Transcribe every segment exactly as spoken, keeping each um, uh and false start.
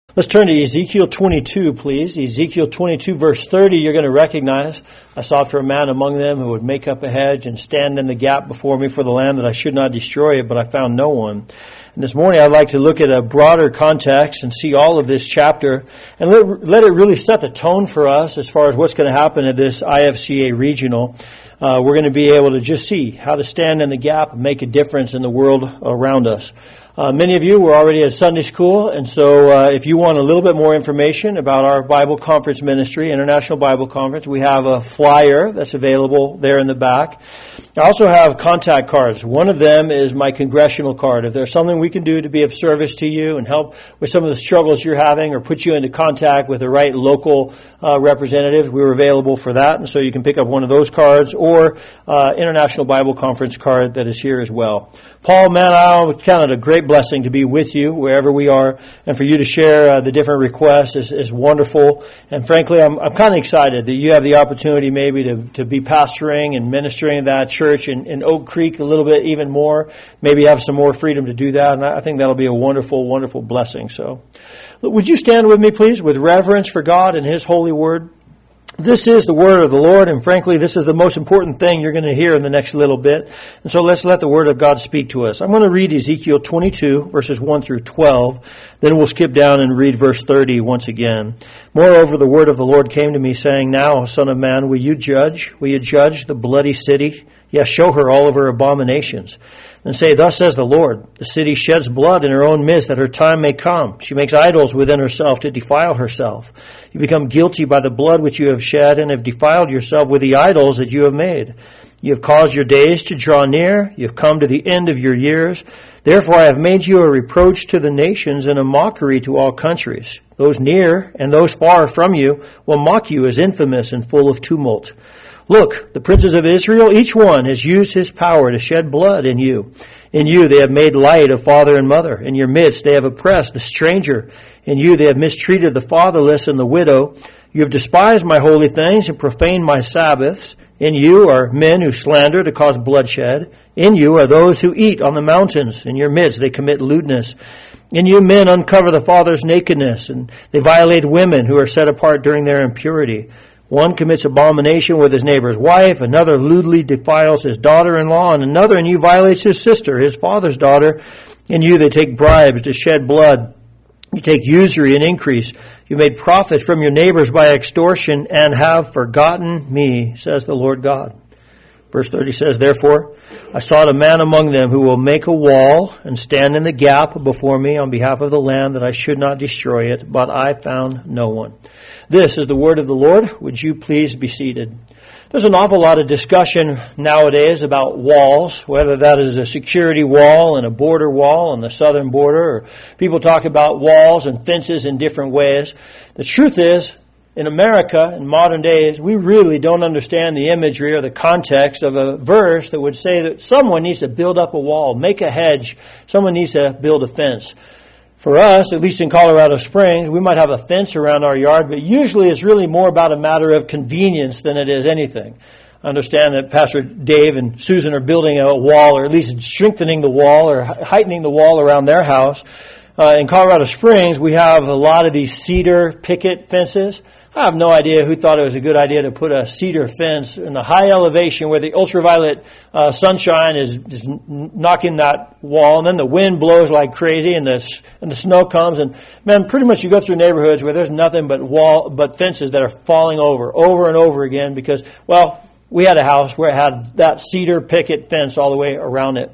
Let's turn to Ezekiel twenty-two, please. Ezekiel twenty-two, verse thirty, you're going to recognize. I sought for a man among them who would make up a hedge and stand in the gap before me for the land that I should not destroy it, but I found no one. And this morning I'd like to look at a broader context and see all of this chapter and let, let it really set the tone for us as far as what's going to happen at this I F C A regional. Uh, we're going to be able to just see how to stand in the gap and make a difference in the world around us. Uh, many of you were already at Sunday school, and so uh, if you want a little bit more information about our Bible Conference ministry, International Bible Conference, we have a flyer that's available there in the back. I also have contact cards. One of them is my congressional card. If there's something we can do to be of service to you and help with some of the struggles you're having or put you into contact with the right local uh, representatives, we're available for that. And so you can pick up one of those cards or uh, International Bible Conference card that is here as well. Paul, man, I count it a great blessing to be with you wherever we are, and for you to share uh, the different requests is, is wonderful. And frankly, I'm, I'm kind of excited that you have the opportunity maybe to, to be pastoring and ministering in that church in, in Oak Creek a little bit even more. Maybe have some more freedom to do that, and I think that'll be a wonderful, wonderful blessing. So, would you stand with me, please, with reverence for God and His holy word? This is the word of the Lord, and frankly, this is the most important thing you're going to hear in the next little bit. And so let's let the word of God speak to us. I'm going to read Ezekiel twenty-two, verses one through twelve. Then we'll skip down and read verse thirty once again. Moreover, the word of the Lord came to me, saying, Now, son of man, will you judge? Will you judge the bloody city? Yes, show her all of her abominations. And say, Thus says the Lord, the city sheds blood in her own midst, that her time may come. She makes idols within herself to defile herself. You become guilty by the blood which you have shed, and have defiled yourself with the idols that you have made. You have caused your days to draw near. You have come to the end of your years. Therefore I have made you a reproach to the nations and a mockery to all countries. Those near and those far from you will mock you as infamous and full of tumult. Look, the princes of Israel, each one has used his power to shed blood in you. In you they have made light of father and mother. In your midst they have oppressed the stranger. In you they have mistreated the fatherless and the widow. You have despised my holy things and profaned my Sabbaths. In you are men who slander to cause bloodshed. In you are those who eat on the mountains. In your midst they commit lewdness. In you men uncover the father's nakedness, and they violate women who are set apart during their impurity. One commits abomination with his neighbor's wife, another lewdly defiles his daughter-in-law, and another in you violates his sister, his father's daughter. In you they take bribes to shed blood. You take usury and increase. You made profit from your neighbors by extortion and have forgotten me, says the Lord God. Verse thirty says, Therefore I sought a man among them who will make a wall and stand in the gap before me on behalf of the land, that I should not destroy it, but I found no one. This is the word of the Lord. Would you please be seated? There's an awful lot of discussion nowadays about walls, whether that is a security wall and a border wall on the southern border, or people talk about walls and fences in different ways. The truth is, in America, in modern days, we really don't understand the imagery or the context of a verse that would say that someone needs to build up a wall, make a hedge, someone needs to build a fence. For us, at least in Colorado Springs, we might have a fence around our yard, but usually it's really more about a matter of convenience than it is anything. I understand that Pastor Dave and Susan are building a wall, or at least strengthening the wall or heightening the wall around their house. Uh, in Colorado Springs, we have a lot of these cedar picket fences. I have no idea who thought it was a good idea to put a cedar fence in the high elevation where the ultraviolet uh, sunshine is, is knocking that wall, and then the wind blows like crazy, and the and the snow comes, and man, pretty much you go through neighborhoods where there's nothing but wall, but fences that are falling over, over and over again, because well, we had a house where it had that cedar picket fence all the way around it,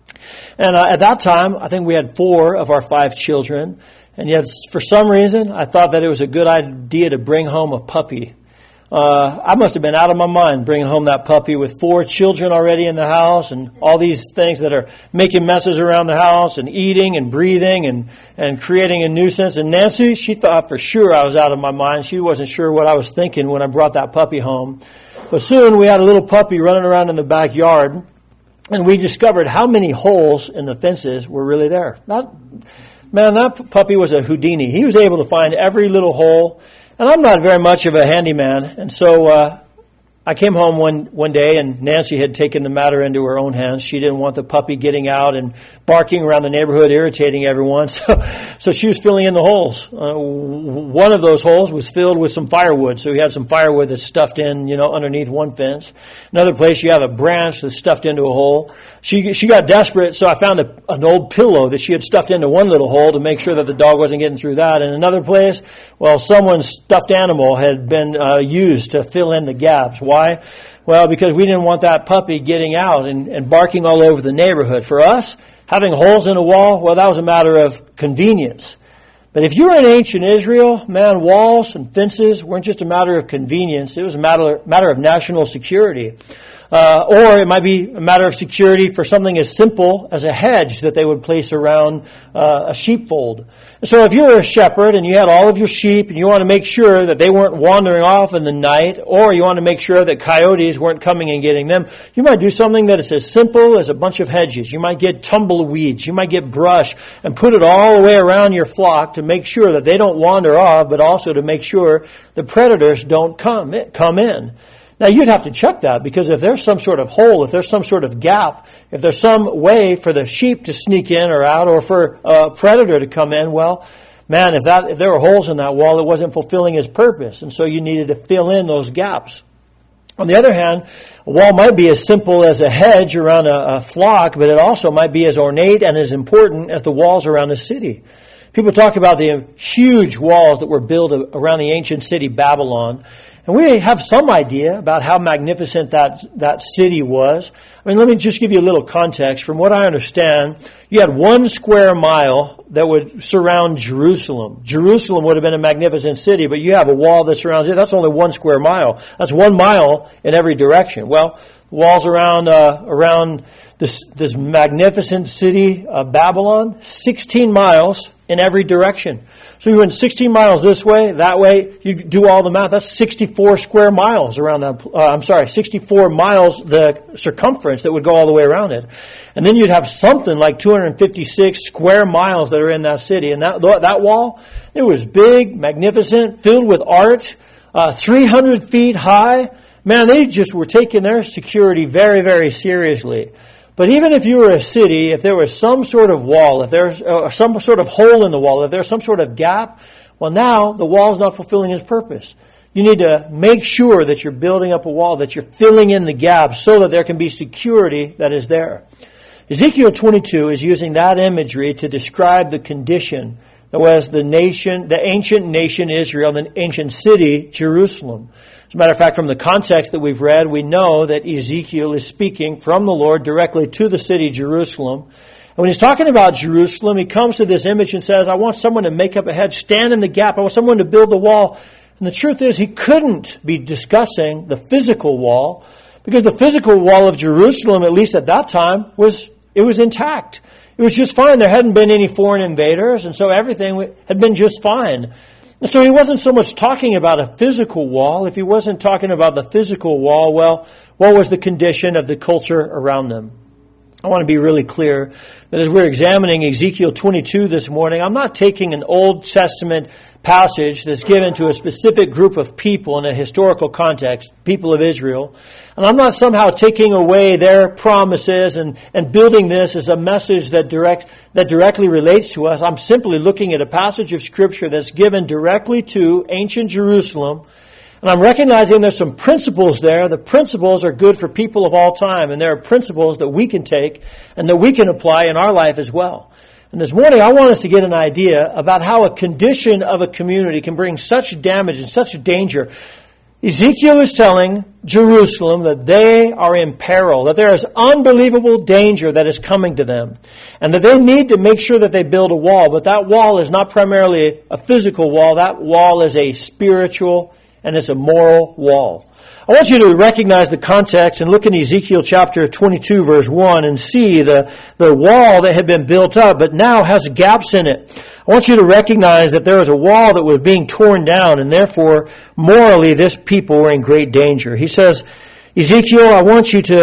and uh, at that time, I think we had four of our five children. And yet, for some reason, I thought that it was a good idea to bring home a puppy. Uh, I must have been out of my mind bringing home that puppy with four children already in the house and all these things that are making messes around the house and eating and breathing and, and creating a nuisance. And Nancy, she thought for sure I was out of my mind. She wasn't sure what I was thinking when I brought that puppy home. But soon we had a little puppy running around in the backyard, and we discovered how many holes in the fences were really there. Not... Man, that puppy was a Houdini. He was able to find every little hole. And I'm not very much of a handyman. And so uh, I I came home one, one day, and Nancy had taken the matter into her own hands. She didn't want the puppy getting out and barking around the neighborhood, irritating everyone. So, so she was filling in the holes. Uh, one of those holes was filled with some firewood. So we had some firewood that's stuffed in, you know, underneath one fence. Another place, you have a branch that's stuffed into a hole. She she got desperate, so I found a, an old pillow that she had stuffed into one little hole to make sure that the dog wasn't getting through that. And another place, well, someone's stuffed animal had been uh, used to fill in the gaps. Why? Well, because we didn't want that puppy getting out and, and barking all over the neighborhood. For us, having holes in a wall, well, that was a matter of convenience. But if you're in ancient Israel, man, walls and fences weren't just a matter of convenience. It was a matter, matter of national security. Uh, or it might be a matter of security for something as simple as a hedge that they would place around uh, a sheepfold. So if you were a shepherd and you had all of your sheep and you want to make sure that they weren't wandering off in the night, or you want to make sure that coyotes weren't coming and getting them, you might do something that is as simple as a bunch of hedges. You might get tumbleweeds, you might get brush, and put it all the way around your flock to make sure that they don't wander off, but also to make sure the predators don't come come in. Now, you'd have to check that, because if there's some sort of hole, if there's some sort of gap, if there's some way for the sheep to sneak in or out, or for a predator to come in, well, man, if that if there were holes in that wall, it wasn't fulfilling its purpose. And so you needed to fill in those gaps. On the other hand, a wall might be as simple as a hedge around a, a flock, but it also might be as ornate and as important as the walls around a city. People talk about the huge walls that were built around the ancient city Babylon. And we have some idea about how magnificent that that city was. I mean, let me just give you a little context. From what I understand, you had one square mile that would surround Jerusalem. Jerusalem would have been a magnificent city, but you have a wall that surrounds it. That's only one square mile. That's one mile in every direction. Well, walls around uh, around this this magnificent city of Babylon, sixteen miles in every direction. So you went sixteen miles this way, that way. You do all the math. That's sixty-four square miles around that. Uh, I'm sorry, sixty-four miles the circumference that would go all the way around it. And then you'd have something like two hundred fifty-six square miles that are in that city. And that that wall, it was big, magnificent, filled with art, uh, three hundred feet high. Man, they just were taking their security very, very seriously. But even if you were a city, if there was some sort of wall, if there's uh, some sort of hole in the wall, if there's some sort of gap, well, now the wall is not fulfilling its purpose. You need to make sure that you're building up a wall, that you're filling in the gaps so that there can be security that is there. Ezekiel twenty-two is using that imagery to describe the condition that was the nation, the ancient nation Israel, the ancient city Jerusalem. As a matter of fact, from the context that we've read, we know that Ezekiel is speaking from the Lord directly to the city Jerusalem. And when he's talking about Jerusalem, he comes to this image and says, I want someone to make up a hedge, stand in the gap. I want someone to build the wall. And the truth is, he couldn't be discussing the physical wall, because the physical wall of Jerusalem, at least at that time, was it was intact. It was just fine. There hadn't been any foreign invaders, and so everything had been just fine. And so he wasn't so much talking about a physical wall. If he wasn't talking about the physical wall, well, what was the condition of the culture around them? I want to be really clear that as we're examining Ezekiel twenty-two this morning, I'm not taking an Old Testament passage that's given to a specific group of people in a historical context, people of Israel, and I'm not somehow taking away their promises and, and building this as a message that direct that directly relates to us. I'm simply looking at a passage of Scripture that's given directly to ancient Jerusalem. And I'm recognizing there's some principles there. The principles are good for people of all time. And there are principles that we can take and that we can apply in our life as well. And this morning, I want us to get an idea about how a condition of a community can bring such damage and such danger. Ezekiel is telling Jerusalem that they are in peril, that there is unbelievable danger that is coming to them, and that they need to make sure that they build a wall. But that wall is not primarily a physical wall. That wall is a spiritual and it's a moral wall. I want you to recognize the context and look in Ezekiel chapter twenty-two, verse one, and see the, the wall that had been built up, but now has gaps in it. I want you to recognize that there was a wall that was being torn down, and therefore, morally, this people were in great danger. He says, Ezekiel, I want you to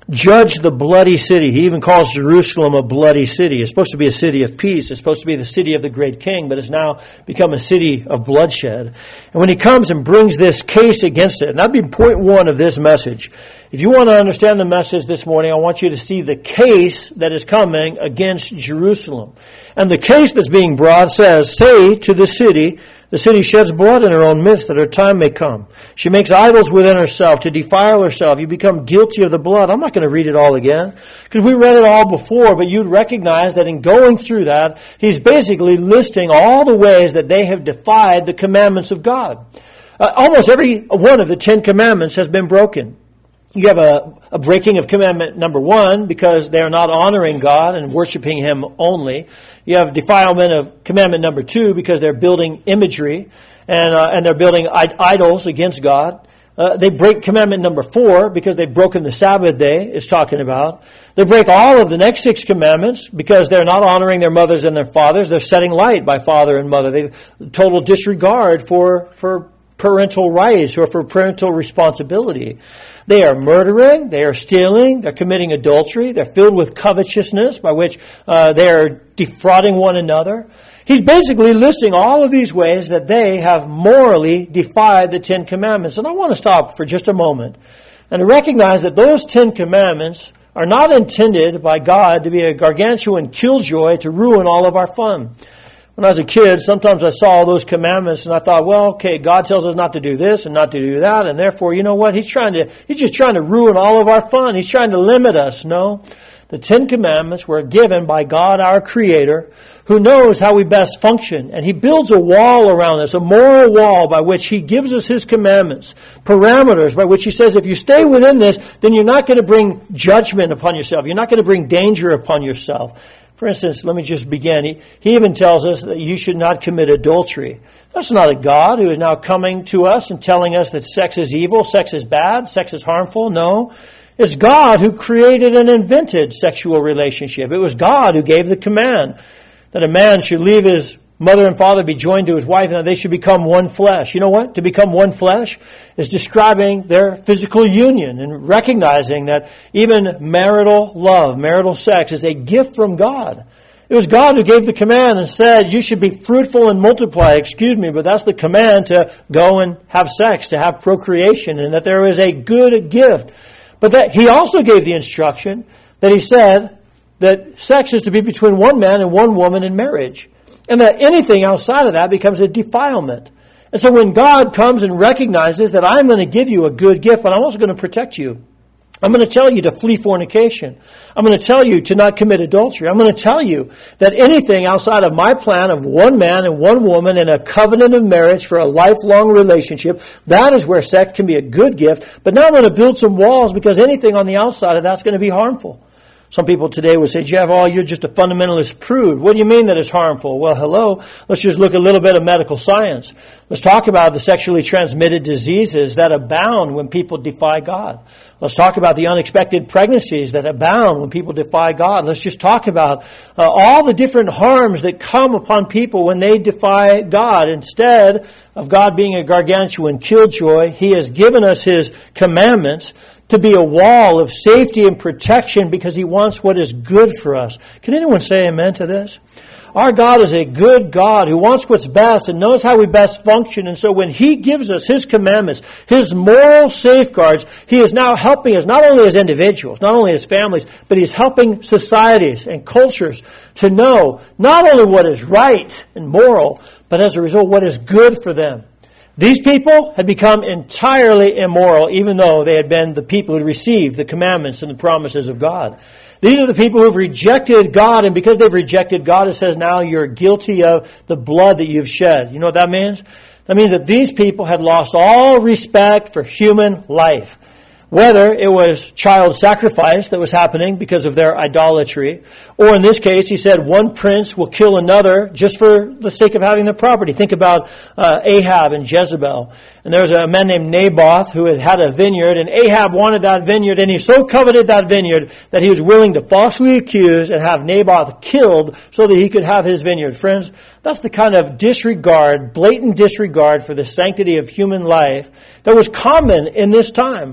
judge the bloody city. He even calls Jerusalem a bloody city. It's supposed to be a city of peace. It's supposed to be the city of the great king, but it's now become a city of bloodshed. And when he comes and brings this case against it, and that'd be point one of this message. If you want to understand the message this morning, I want you to see the case that is coming against Jerusalem. And the case that's being brought says, say to the city, the city sheds blood in her own midst, that her time may come. She makes idols within herself to defile herself. You become guilty of the blood. I'm not going to read it all again, because we read it all before, but you'd recognize that in going through that, he's basically listing all the ways that they have defied the commandments of God. Uh, almost every one of the Ten Commandments has been broken. You have a, a breaking of commandment number one because they are not honoring God and worshiping Him only. You have defilement of commandment number two because they're building imagery and uh, and they're building I- idols against God. Uh, they break commandment number four because they've broken the Sabbath day, it's talking about. They break all of the next six commandments because they're not honoring their mothers and their fathers. They're setting light by father and mother. They've total disregard for, for parental rights or for parental responsibility. They are murdering, they are stealing, they're committing adultery, they're filled with covetousness by which uh, they are defrauding one another. He's basically listing all of these ways that they have morally defied the Ten Commandments. And I want to stop for just a moment and to recognize that those Ten Commandments are not intended by God to be a gargantuan killjoy to ruin all of our fun. When I was a kid, sometimes I saw all those commandments and I thought, well, okay, God tells us not to do this and not to do that, and therefore, you know what? He's trying to, he's just trying to ruin all of our fun. He's trying to limit us. No. The Ten Commandments were given by God, our Creator, who knows how we best function. And He builds a wall around us, a moral wall by which He gives us His commandments, parameters by which He says, if you stay within this, then you're not going to bring judgment upon yourself. You're not going to bring danger upon yourself. For instance, let me just begin. He, he even tells us that you should not commit adultery. That's not a God who is now coming to us and telling us that sex is evil, sex is bad, sex is harmful. No. It's God who created and invented sexual relationship. It was God who gave the command that a man should leave his mother and father, be joined to his wife, and that they should become one flesh. You know what? To become one flesh is describing their physical union and recognizing that even marital love, marital sex, is a gift from God. It was God who gave the command and said, you should be fruitful and multiply. Excuse me, but that's the command to go and have sex, to have procreation, and that there is a good gift. But that He also gave the instruction that He said that sex is to be between one man and one woman in marriage. And that anything outside of that becomes a defilement. And so when God comes and recognizes that I'm going to give you a good gift, but I'm also going to protect you. I'm going to tell you to flee fornication. I'm going to tell you to not commit adultery. I'm going to tell you that anything outside of my plan of one man and one woman in a covenant of marriage for a lifelong relationship, that is where sex can be a good gift. But now I'm going to build some walls because anything on the outside of that's going to be harmful. Some people today would say, Jeff, oh, you're just a fundamentalist prude. What do you mean that it's harmful? Well, hello. Let's just look a little bit of medical science. Let's talk about the sexually transmitted diseases that abound when people defy God. Let's talk about the unexpected pregnancies that abound when people defy God. Let's just talk about uh, all the different harms that come upon people when they defy God. Instead of God being a gargantuan killjoy, He has given us His commandments to be a wall of safety and protection because He wants what is good for us. Can anyone say amen to this? Our God is a good God who wants what's best and knows how we best function. And so when He gives us His commandments, His moral safeguards, He is now helping us not only as individuals, not only as families, but He's helping societies and cultures to know not only what is right and moral, but as a result, what is good for them. These people had become entirely immoral, even though they had been the people who received the commandments and the promises of God. These are the people who have rejected God, and because they've rejected God, it says now you're guilty of the blood that you've shed. You know what that means? That means that these people had lost all respect for human life. Whether it was child sacrifice that was happening because of their idolatry, or in this case, he said one prince will kill another just for the sake of having their property. Think about uh, Ahab and Jezebel. And there was a man named Naboth who had had a vineyard, and Ahab wanted that vineyard, and he so coveted that vineyard that he was willing to falsely accuse and have Naboth killed so that he could have his vineyard. Friends, that's the kind of disregard, blatant disregard for the sanctity of human life that was common in this time. They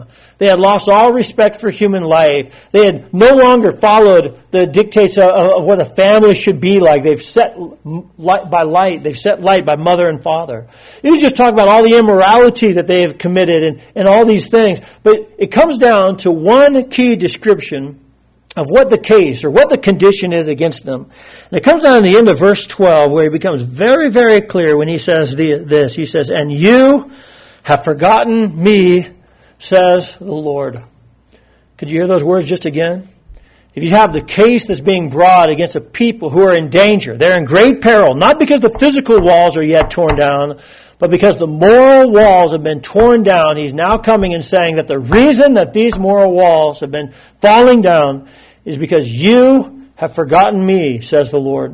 had lost all respect for human life. They had no longer followed the dictates of, of what a family should be like. They've set light by light. They've set light by mother and father. You just talk about all the immorality that they have committed and, and all these things. But it comes down to one key description of what the case or what the condition is against them. And it comes down to the end of verse twelve where he becomes very, very clear when he says the, this. He says, "And you have forgotten me, says the Lord." Could you hear those words just again? If you have the case that's being brought against a people who are in danger, they're in great peril, not because the physical walls are yet torn down, but because the moral walls have been torn down, he's now coming and saying that the reason that these moral walls have been falling down is because you have forgotten me, says the Lord.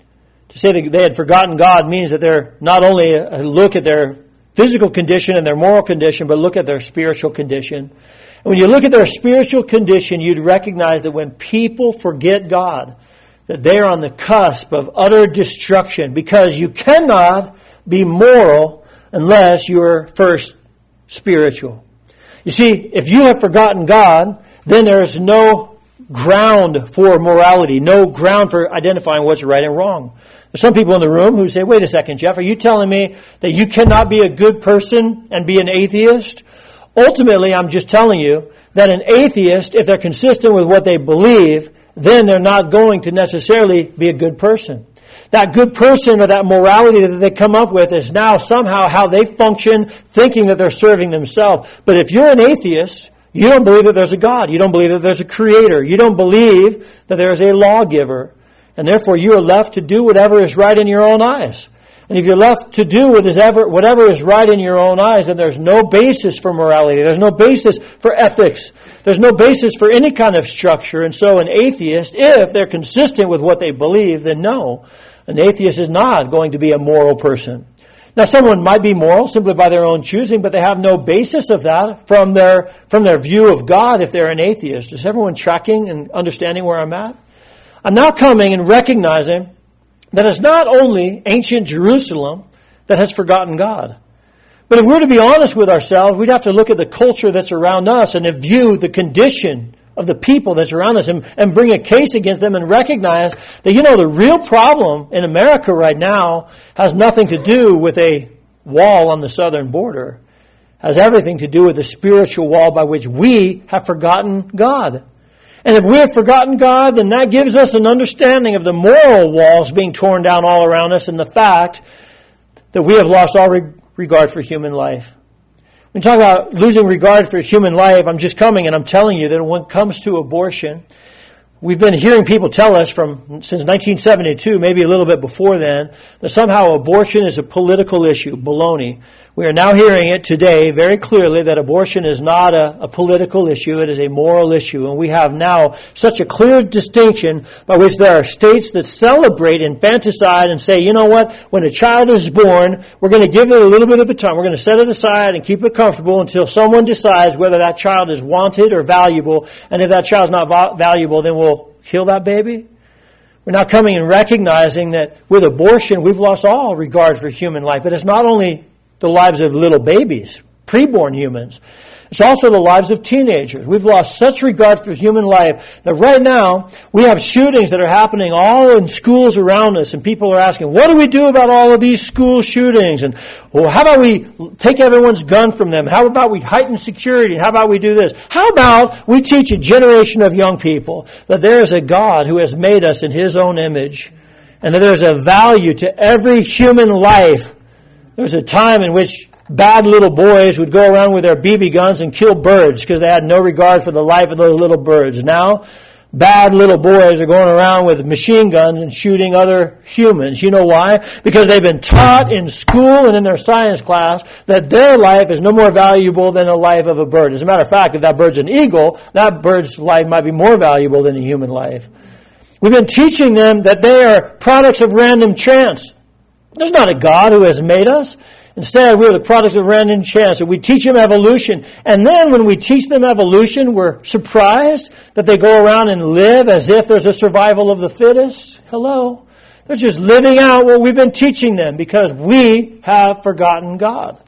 To say that they had forgotten God means that they're not only a look at their physical condition and their moral condition, but look at their spiritual condition. And when you look at their spiritual condition, you'd recognize that when people forget God, that they are on the cusp of utter destruction, because you cannot be moral unless you're first spiritual. You see, if you have forgotten God, then there is no ground for morality, no ground for identifying what's right and wrong. There's some people in the room who say, wait a second, Jeff, are you telling me that you cannot be a good person and be an atheist? Ultimately, I'm just telling you that an atheist, if they're consistent with what they believe, then they're not going to necessarily be a good person. That good person or that morality that they come up with is now somehow how they function, thinking that they're serving themselves. But if you're an atheist, you don't believe that there's a God. You don't believe that there's a creator. You don't believe that there is a lawgiver. And therefore you are left to do whatever is right in your own eyes. And if you're left to do what is ever, whatever is right in your own eyes, then there's no basis for morality. There's no basis for ethics. There's no basis for any kind of structure. And so an atheist, if they're consistent with what they believe, then no, an atheist is not going to be a moral person. Now, someone might be moral simply by their own choosing, but they have no basis of that from their from their view of God if they're an atheist. Is everyone tracking and understanding where I'm at? I'm now coming and recognizing that it's not only ancient Jerusalem that has forgotten God. But if we're to be honest with ourselves, we'd have to look at the culture that's around us and view the condition of the people that's around us and, and bring a case against them and recognize that, you know, the real problem in America right now has nothing to do with a wall on the southern border. It has everything to do with the spiritual wall by which we have forgotten God. And if we have forgotten God, then that gives us an understanding of the moral walls being torn down all around us and the fact that we have lost all re- regard for human life. When you talk about losing regard for human life, I'm just coming and I'm telling you that when it comes to abortion, we've been hearing people tell us from since nineteen seventy-two, maybe a little bit before then, that somehow abortion is a political issue. Baloney. We are now hearing it today very clearly that abortion is not a, a political issue, it is a moral issue. And we have now such a clear distinction by which there are states that celebrate infanticide and say, you know what, when a child is born, we're going to give it a little bit of a time. We're going to set it aside and keep it comfortable until someone decides whether that child is wanted or valuable. And if that child's not va- valuable, then we'll kill that baby. We're now coming and recognizing that with abortion, we've lost all regard for human life. But it's not only the lives of little babies, preborn humans. It's also the lives of teenagers. We've lost such regard for human life that right now we have shootings that are happening all in schools around us, and people are asking, what do we do about all of these school shootings? And well, how about we take everyone's gun from them? How about we heighten security? How about we do this? How about we teach a generation of young people that there is a God who has made us in His own image, and that there's a value to every human life. There was a time in which bad little boys would go around with their B B guns and kill birds because they had no regard for the life of those little birds. Now, bad little boys are going around with machine guns and shooting other humans. You know why? Because they've been taught in school and in their science class that their life is no more valuable than the life of a bird. As a matter of fact, if that bird's an eagle, that bird's life might be more valuable than a human life. We've been teaching them that they are products of random chance. There's not a God who has made us. Instead, we're the products of random chance. And we teach them evolution. And then when we teach them evolution, we're surprised that they go around and live as if there's a survival of the fittest. Hello. They're just living out what we've been teaching them because we have forgotten God.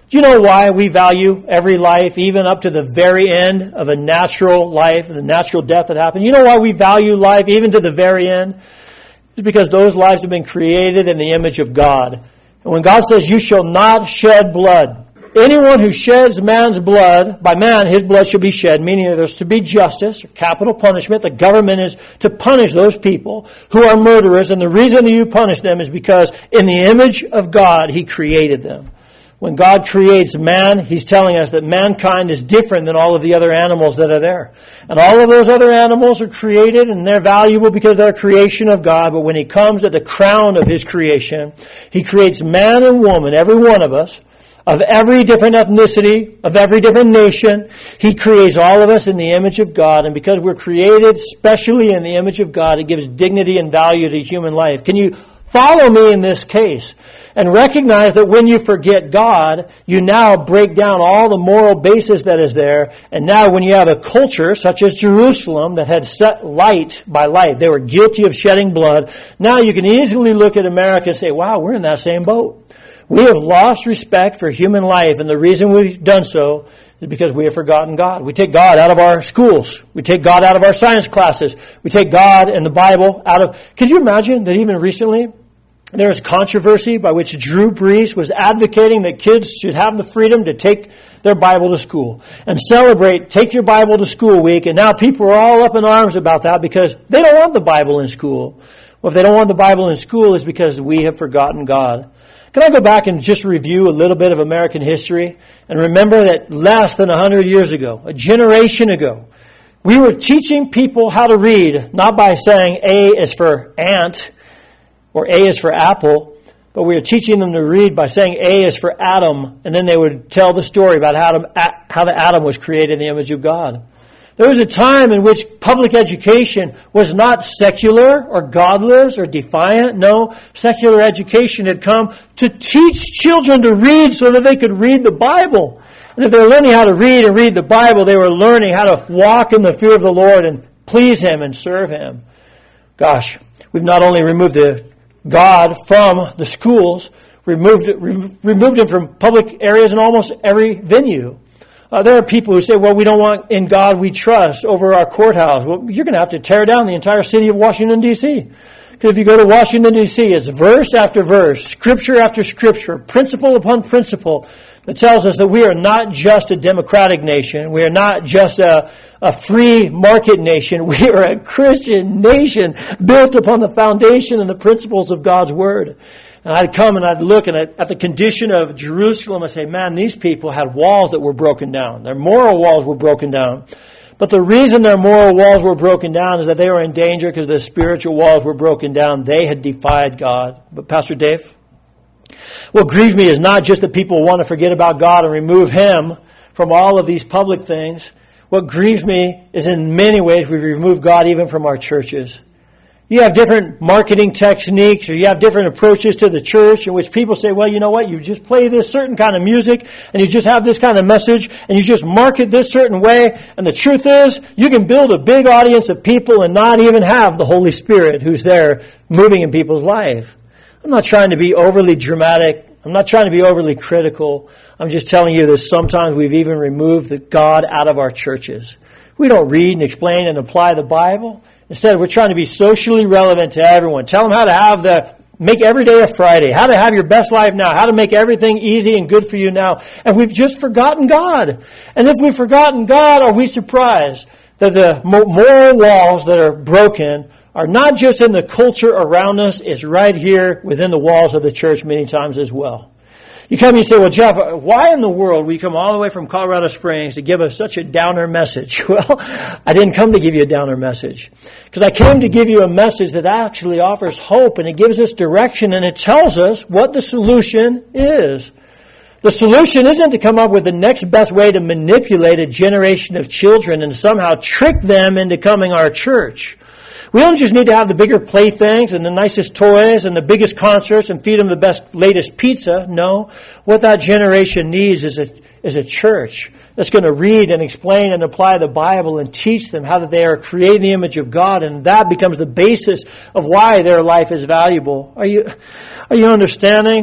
Do you know why we value every life, even up to the very end of a natural life, the natural death that happened? You know why we value life even to the very end? It's because those lives have been created in the image of God. And when God says, you shall not shed blood, anyone who sheds man's blood, by man his blood shall be shed, meaning there's to be justice, or capital punishment. The government is to punish those people who are murderers, and the reason that you punish them is because in the image of God, He created them. When God creates man, He's telling us that mankind is different than all of the other animals that are there. And all of those other animals are created and they're valuable because they're a creation of God. But when He comes to the crown of His creation, He creates man and woman, every one of us, of every different ethnicity, of every different nation. He creates all of us in the image of God. And because we're created specially in the image of God, it gives dignity and value to human life. Can you follow me in this case and recognize that when you forget God, you now break down all the moral basis that is there. And now when you have a culture such as Jerusalem that had set light by light, they were guilty of shedding blood. Now you can easily look at America and say, wow, we're in that same boat. We have lost respect for human life, and the reason we've done so is because we have forgotten God. We take God out of our schools. We take God out of our science classes. We take God and the Bible out of... Could you imagine that even recently there was controversy by which Drew Brees was advocating that kids should have the freedom to take their Bible to school and celebrate Take Your Bible to School Week, and now people are all up in arms about that because they don't want the Bible in school. Well, if they don't want the Bible in school, it's because we have forgotten God. Can I go back and just review a little bit of American history and remember that less than one hundred years ago, a generation ago, we were teaching people how to read, not by saying A is for ant or A is for apple, but we were teaching them to read by saying A is for Adam, and then they would tell the story about how, to, how the Adam was created in the image of God. There was a time in which public education was not secular or godless or defiant. No, secular education had come to teach children to read so that they could read the Bible. And if they were learning how to read and read the Bible, they were learning how to walk in the fear of the Lord and please Him and serve Him. Gosh, we've not only removed the God from the schools, removed re- removed Him from public areas in almost every venue. Uh, there are people who say, well, we don't want in God we trust over our courthouse. Well, you're going to have to tear down the entire city of Washington, D C Because if you go to Washington, D C, it's verse after verse, scripture after scripture, principle upon principle that tells us that we are not just a democratic nation. We are not just a, a free market nation. We are a Christian nation built upon the foundation and the principles of God's Word. And I'd come and I'd look and at, at the condition of Jerusalem and say, man, these people had walls that were broken down. Their moral walls were broken down. But the reason their moral walls were broken down is that they were in danger because their spiritual walls were broken down. They had defied God. But Pastor Dave, what grieves me is not just that people want to forget about God and remove Him from all of these public things. What grieves me is in many ways we've removed God even from our churches. You have different marketing techniques, or you have different approaches to the church in which people say, well, you know what, you just play this certain kind of music, and you just have this kind of message, and you just market this certain way, and the truth is, you can build a big audience of people and not even have the Holy Spirit who's there moving in people's life. I'm not trying to be overly dramatic. I'm not trying to be overly critical. I'm just telling you that sometimes we've even removed the God out of our churches. We don't read and explain and apply the Bible. Instead, we're trying to be socially relevant to everyone. Tell them how to have the, make every day a Friday, how to have your best life now, how to make everything easy and good for you now. And we've just forgotten God. And if we've forgotten God, are we surprised that the moral walls that are broken are not just in the culture around us, it's right here within the walls of the church many times as well. You come and you say, well, Jeff, why in the world will you come all the way from Colorado Springs to give us such a downer message? Well, I didn't come to give you a downer message. Because I came to give you a message that actually offers hope, and it gives us direction, and it tells us what the solution is. The solution isn't to come up with the next best way to manipulate a generation of children and somehow trick them into coming our church. We don't just need to have the bigger playthings and the nicest toys and the biggest concerts and feed them the best, latest pizza. No. What that generation needs is a, is a church that's going to read and explain and apply the Bible and teach them how that they are created in the image of God, and that becomes the basis of why their life is valuable. Are you, are you understanding?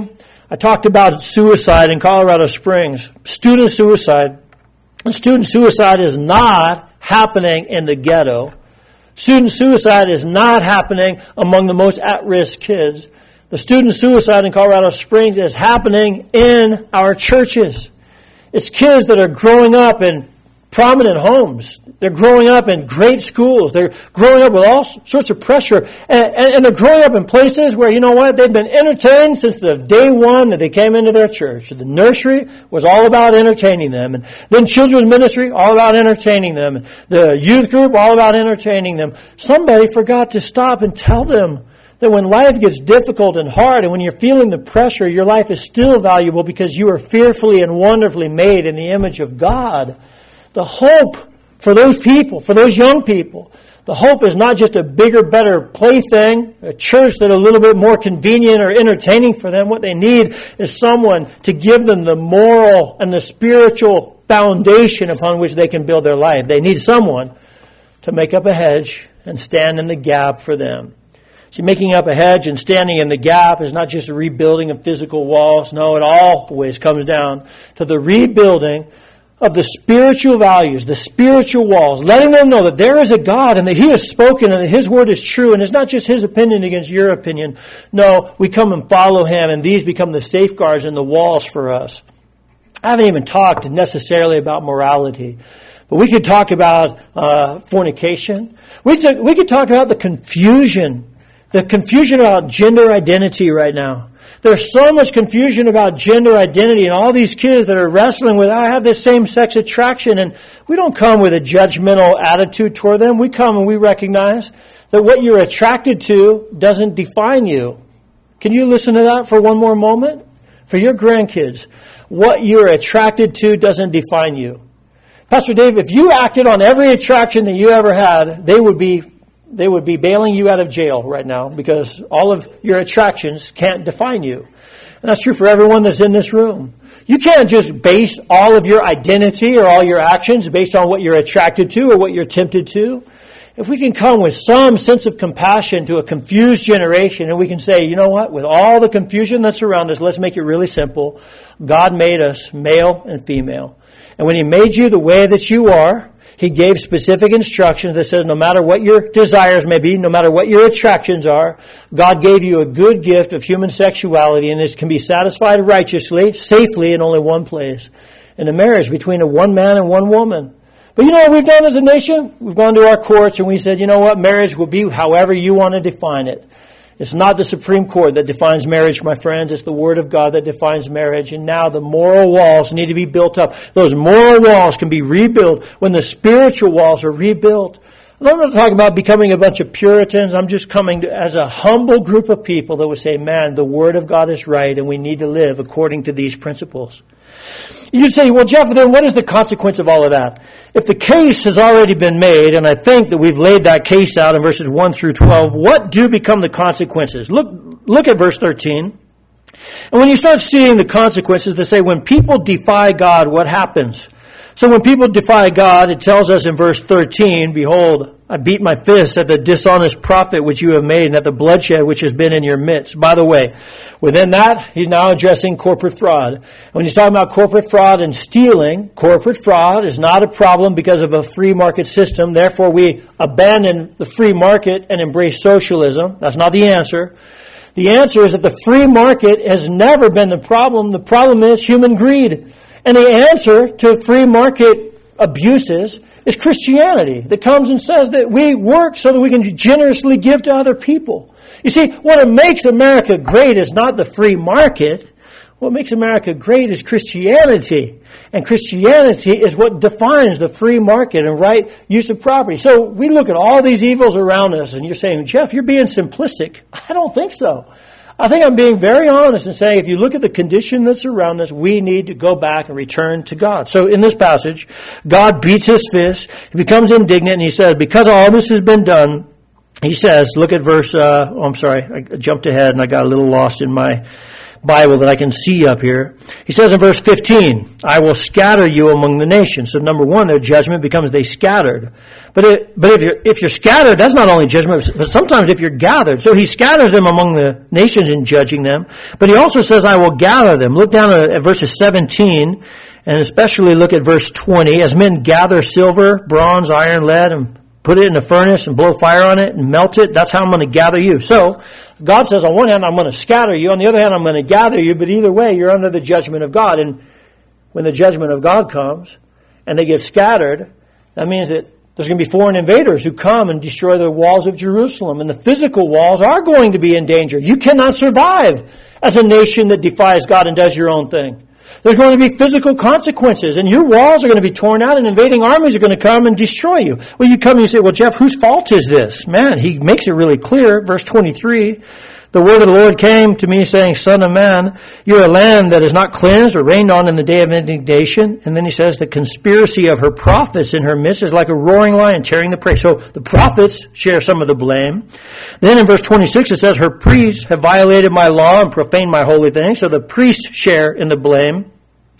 I talked about suicide in Colorado Springs. Student suicide. Student suicide is not happening in the ghetto. Student suicide is not happening among the most at-risk kids. The student suicide in Colorado Springs is happening in our churches. It's kids that are growing up in prominent homes. They're growing up in great schools. They're growing up with all sorts of pressure. And, and, and they're growing up in places where, you know what, they've been entertained since the day one that they came into their church. The nursery was all about entertaining them. And then children's ministry, all about entertaining them. And the youth group, all about entertaining them. Somebody forgot to stop and tell them that when life gets difficult and hard and when you're feeling the pressure, your life is still valuable because you are fearfully and wonderfully made in the image of God. The hope for those people, for those young people, the hope is not just a bigger, better plaything, a church that's a little bit more convenient or entertaining for them. What they need is someone to give them the moral and the spiritual foundation upon which they can build their life. They need someone to make up a hedge and stand in the gap for them. See, making up a hedge and standing in the gap is not just a rebuilding of physical walls. No, it always comes down to the rebuilding of the spiritual values, the spiritual walls, letting them know that there is a God and that He has spoken and that His word is true and it's not just His opinion against your opinion. No, we come and follow Him and these become the safeguards and the walls for us. I haven't even talked necessarily about morality, but we could talk about uh, fornication. We could, we could talk about the confusion, the confusion about gender identity right now. There's so much confusion about gender identity and all these kids that are wrestling with, I have this same-sex attraction. And we don't come with a judgmental attitude toward them. We come and we recognize that what you're attracted to doesn't define you. Can you listen to that for one more moment? For your grandkids, what you're attracted to doesn't define you. Pastor Dave, if you acted on every attraction that you ever had, they would be They would be bailing you out of jail right now because all of your attractions can't define you. And that's true for everyone that's in this room. You can't just base all of your identity or all your actions based on what you're attracted to or what you're tempted to. If we can come with some sense of compassion to a confused generation and we can say, you know what, with all the confusion that's around us, let's make it really simple. God made us male and female. And when He made you the way that you are, He gave specific instructions that says no matter what your desires may be, no matter what your attractions are, God gave you a good gift of human sexuality and this can be satisfied righteously, safely in only one place, in a marriage between a one man and one woman. But you know what we've done as a nation? We've gone to our courts and we said, you know what, marriage will be however you want to define it. It's not the Supreme Court that defines marriage, my friends. It's the Word of God that defines marriage. And now the moral walls need to be built up. Those moral walls can be rebuilt when the spiritual walls are rebuilt. And I'm not talking about becoming a bunch of Puritans. I'm just coming to, as a humble group of people that would say, man, the Word of God is right and we need to live according to these principles. You'd say, well, Jeff, then what is the consequence of all of that? If the case has already been made, and I think that we've laid that case out in verses one through twelve, what do become the consequences? Look, look at verse thirteen. And when you start seeing the consequences, they say, when people defy God, what happens? So when people defy God, it tells us in verse thirteen, behold, I beat my fist at the dishonest profit which you have made and at the bloodshed which has been in your midst. By the way, within that, he's now addressing corporate fraud. When he's talking about corporate fraud and stealing, corporate fraud is not a problem because of a free market system. Therefore, we abandon the free market and embrace socialism. That's not the answer. The answer is that the free market has never been the problem. The problem is human greed. And the answer to free market abuses is Christianity that comes and says that we work so that we can generously give to other people. You see, what makes America great is not the free market. What makes America great is Christianity. And Christianity is what defines the free market and right use of property. So we look at all these evils around us and you're saying, Jeff, you're being simplistic. I don't think so. I think I'm being very honest in saying if you look at the condition that's around us, we need to go back and return to God. So in this passage, God beats his fist, he becomes indignant, and he says, because all this has been done, he says, look at verse, uh, oh, I'm sorry, I jumped ahead and I got a little lost in my Bible that I can see up here. He says in verse fifteen, I will scatter you among the nations. So number one, their judgment becomes they scattered. But it, but if you're, if you're scattered, that's not only judgment, but sometimes if you're gathered. So he scatters them among the nations in judging them. But he also says, I will gather them. Look down at, at verses seventeen, and especially look at verse twenty. As men gather silver, bronze, iron, lead, and put it in the furnace and blow fire on it and melt it, that's how I'm going to gather you. So God says, on one hand, I'm going to scatter you. On the other hand, I'm going to gather you. But either way, you're under the judgment of God. And when the judgment of God comes and they get scattered, that means that there's going to be foreign invaders who come and destroy the walls of Jerusalem. And the physical walls are going to be in danger. You cannot survive as a nation that defies God and does your own thing. There's going to be physical consequences, and your walls are going to be torn out, and invading armies are going to come and destroy you. Well, you come and you say, well, Jeff, whose fault is this? Man, he makes it really clear. Verse twenty-three, the word of the Lord came to me saying, Son of man, you're a land that is not cleansed or rained on in the day of indignation. And then he says, the conspiracy of her prophets in her midst is like a roaring lion tearing the prey. So the prophets share some of the blame. Then in verse twenty-six, it says, her priests have violated my law and profaned my holy things. So the priests share in the blame.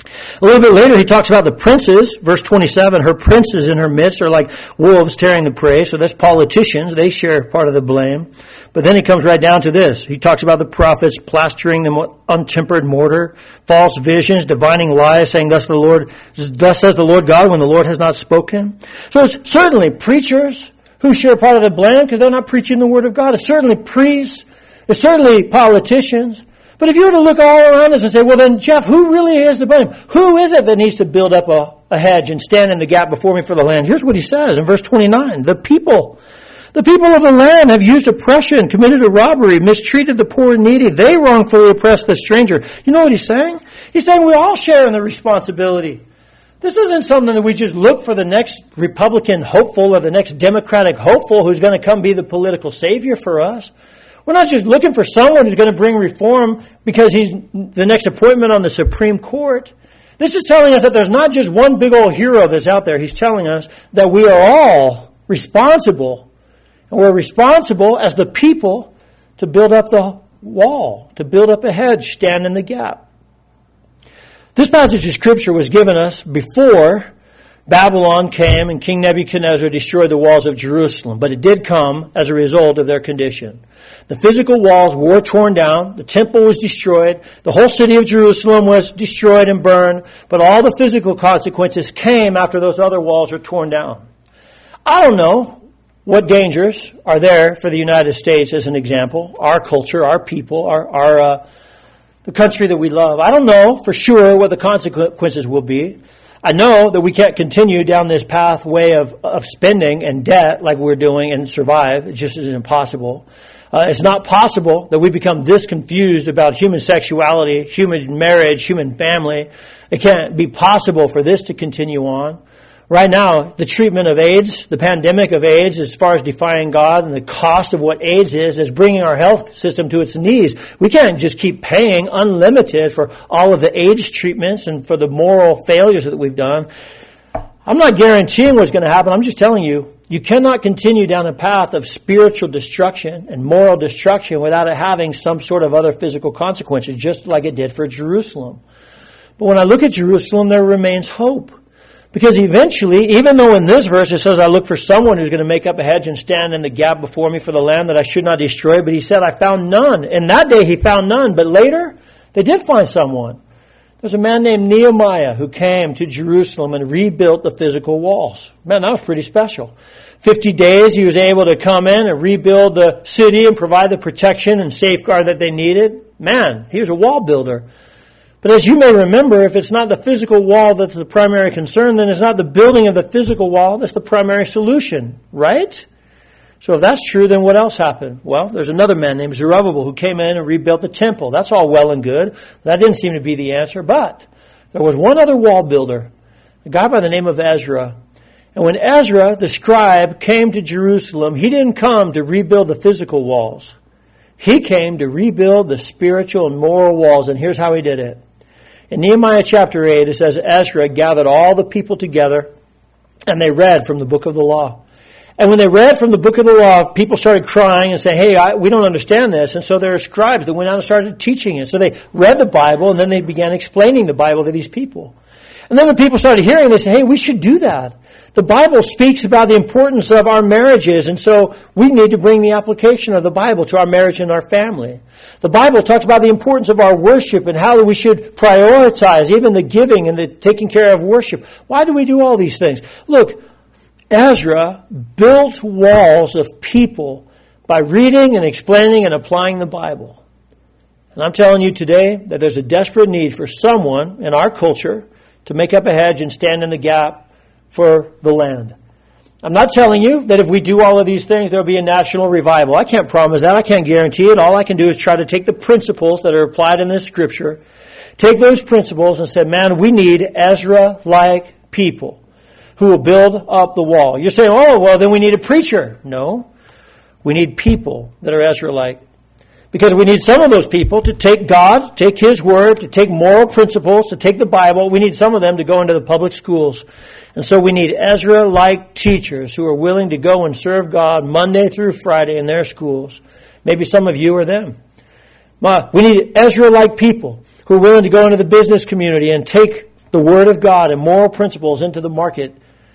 A little bit later, he talks about the princes. Verse twenty-seven, her princes in her midst are like wolves tearing the prey. So that's politicians. They share part of the blame. But then he comes right down to this. He talks about the prophets plastering them with untempered mortar, false visions, divining lies, saying, thus the Lord, thus says the Lord God, when the Lord has not spoken. So it's certainly preachers who share part of the blame because they're not preaching the word of God. It's certainly priests. It's certainly politicians. But if you were to look all around us and say, well then, Jeff, who really is to blame? Who is it that needs to build up a, a hedge and stand in the gap before me for the land? Here's what he says in verse twenty-nine. The people, the people of the land have used oppression, committed a robbery, mistreated the poor and needy. They wrongfully oppressed the stranger. You know what he's saying? He's saying we all share in the responsibility. This isn't something that we just look for the next Republican hopeful or the next Democratic hopeful who's going to come be the political savior for us. We're not just looking for someone who's going to bring reform because he's the next appointment on the Supreme Court. This is telling us that there's not just one big old hero that's out there. He's telling us that we are all responsible. And we're responsible as the people to build up the wall, to build up a hedge, stand in the gap. This passage of Scripture was given us before Babylon came and King Nebuchadnezzar destroyed the walls of Jerusalem. But it did come as a result of their condition. The physical walls were torn down. The temple was destroyed. The whole city of Jerusalem was destroyed and burned. But all the physical consequences came after those other walls were torn down. I don't know what dangers are there for the United States as an example. Our culture, our people, our, our uh, the country that we love. I don't know for sure what the consequences will be. I know that we can't continue down this pathway of, of spending and debt like we're doing and survive. It just is impossible. Uh, it's not possible that we become this confused about human sexuality, human marriage, human family. It can't be possible for this to continue on. Right now, the treatment of AIDS, the pandemic of AIDS, as far as defying God and the cost of what AIDS is, is bringing our health system to its knees. We can't just keep paying unlimited for all of the AIDS treatments and for the moral failures that we've done. I'm not guaranteeing what's going to happen. I'm just telling you, you cannot continue down a path of spiritual destruction and moral destruction without it having some sort of other physical consequences, just like it did for Jerusalem. But when I look at Jerusalem, there remains hope. Because eventually, even though in this verse it says, I look for someone who's going to make up a hedge and stand in the gap before me for the land that I should not destroy, but he said, I found none. And that day he found none. But later, they did find someone. There's a man named Nehemiah who came to Jerusalem and rebuilt the physical walls. Man, that was pretty special. Fifty days he was able to come in and rebuild the city and provide the protection and safeguard that they needed. Man, he was a wall builder. But as you may remember, if it's not the physical wall that's the primary concern, then it's not the building of the physical wall that's the primary solution, right? So if that's true, then what else happened? Well, there's another man named Zerubbabel who came in and rebuilt the temple. That's all well and good. That didn't seem to be the answer. But there was one other wall builder, a guy by the name of Ezra. And when Ezra, the scribe, came to Jerusalem, he didn't come to rebuild the physical walls. He came to rebuild the spiritual and moral walls. And here's how he did it. In Nehemiah chapter eight, it says, Ezra gathered all the people together, and they read from the book of the law. And when they read from the book of the law, people started crying and saying, hey, I, we don't understand this. And so there are scribes that went out and started teaching it. So they read the Bible, and then they began explaining the Bible to these people. And then the people started hearing this, hey, we should do that. The Bible speaks about the importance of our marriages, and so we need to bring the application of the Bible to our marriage and our family. The Bible talks about the importance of our worship and how we should prioritize even the giving and the taking care of worship. Why do we do all these things? Look, Ezra built walls of people by reading and explaining and applying the Bible. And I'm telling you today that there's a desperate need for someone in our culture to make up a hedge and stand in the gap for the land. I'm not telling you that if we do all of these things, there will be a national revival. I can't promise that. I can't guarantee it. All I can do is try to take the principles that are applied in this scripture, take those principles and say, man, we need Ezra-like people who will build up the wall. You're saying, oh, well, then we need a preacher. No, we need people that are Ezra-like. Because we need some of those people to take God, take His Word, to take moral principles, to take the Bible. We need some of them to go into the public schools. And so we need Ezra-like teachers who are willing to go and serve God Monday through Friday in their schools. Maybe some of you are them. We need Ezra-like people who are willing to go into the business community and take the Word of God and moral principles into the market.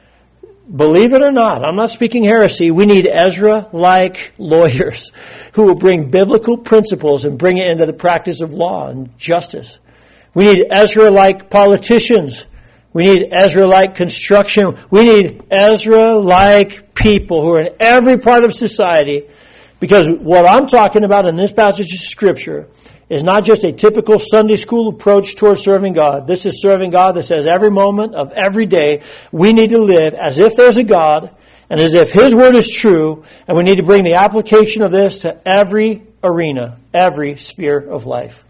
Believe it or not, I'm not speaking heresy. We need Ezra-like lawyers who will bring biblical principles and bring it into the practice of law and justice. We need Ezra-like politicians. We need Ezra-like construction. We need Ezra-like people who are in every part of society. Because what I'm talking about in this passage of Scripture is not just a typical Sunday school approach towards serving God. This is serving God that says every moment of every day we need to live as if there's a God and as if His Word is true, and we need to bring the application of this to every arena, every sphere of life.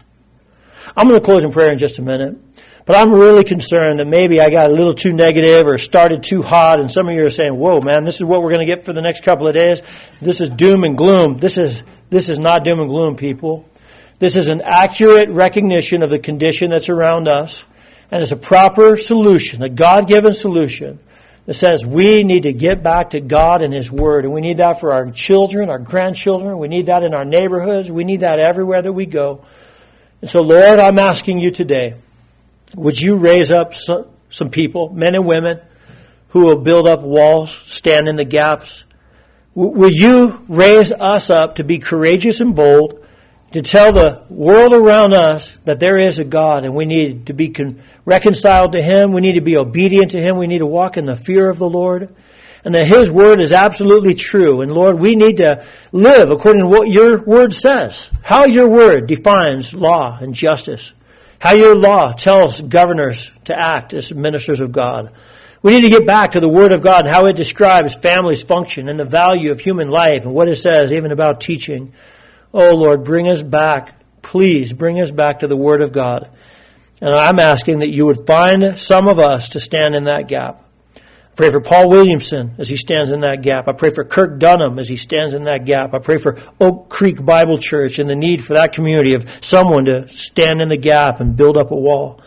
I'm going to close in prayer in just a minute, but I'm really concerned that maybe I got a little too negative or started too hot, and some of you are saying, whoa, man, this is what we're going to get for the next couple of days. This is doom and gloom. This is, this is not doom and gloom, people. This is an accurate recognition of the condition that's around us, and it's a proper solution, a God-given solution that says we need to get back to God and His Word, and we need that for our children, our grandchildren. We need that in our neighborhoods. We need that everywhere that we go. And so, Lord, I'm asking you today, would you raise up some, some people, men and women, who will build up walls, stand in the gaps? W- will you raise us up to be courageous and bold, to tell the world around us that there is a God and we need to be con- reconciled to Him. We need to be obedient to Him. We need to walk in the fear of the Lord. And that His Word is absolutely true. And Lord, we need to live according to what Your Word says. How Your Word defines law and justice. How Your law tells governors to act as ministers of God. We need to get back to the Word of God and how it describes family's function and the value of human life and what it says even about teaching. Oh, Lord, bring us back. Please bring us back to the Word of God. And I'm asking that you would find some of us to stand in that gap. I pray for Paul Williamson as he stands in that gap. I pray for Kirk Dunham as he stands in that gap. I pray for Oak Creek Bible Church and the need for that community of someone to stand in the gap and build up a wall.